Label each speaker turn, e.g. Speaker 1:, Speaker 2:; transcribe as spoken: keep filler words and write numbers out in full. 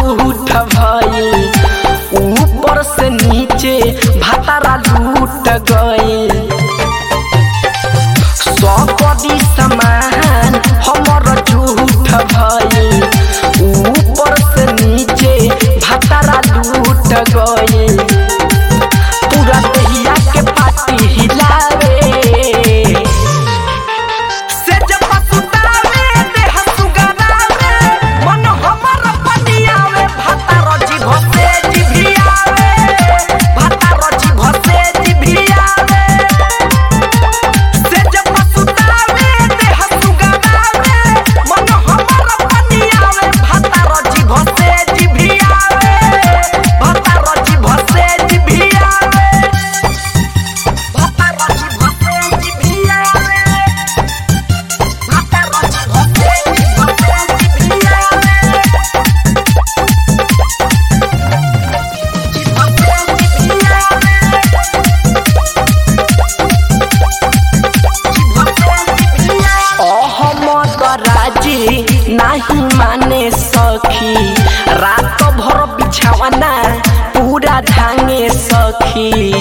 Speaker 1: झूठ भइल ऊपर से नीचे भातारा लूट गइल सकदी समान हमर झूठ भइल ऊपर से नीचे भातारा लूट गइल पूरा दहिया के पाटी हिलावे से जब सुतावे देह सुगरावे मन हमर पटियावे भातारा जीभ से जिभियावे भातारा जीभ से जिभियावे से जब सुतावे देह सुगरावे मन हमर पटियावे भातारा जीभ से जिभियावे भातारा जीभ से जिभियावे भातारा जीभ से जिभियावे भातारा जीभ से अहमद राजी नहीं माने सखी रात भर बिछावना पूरा धांगे सखी।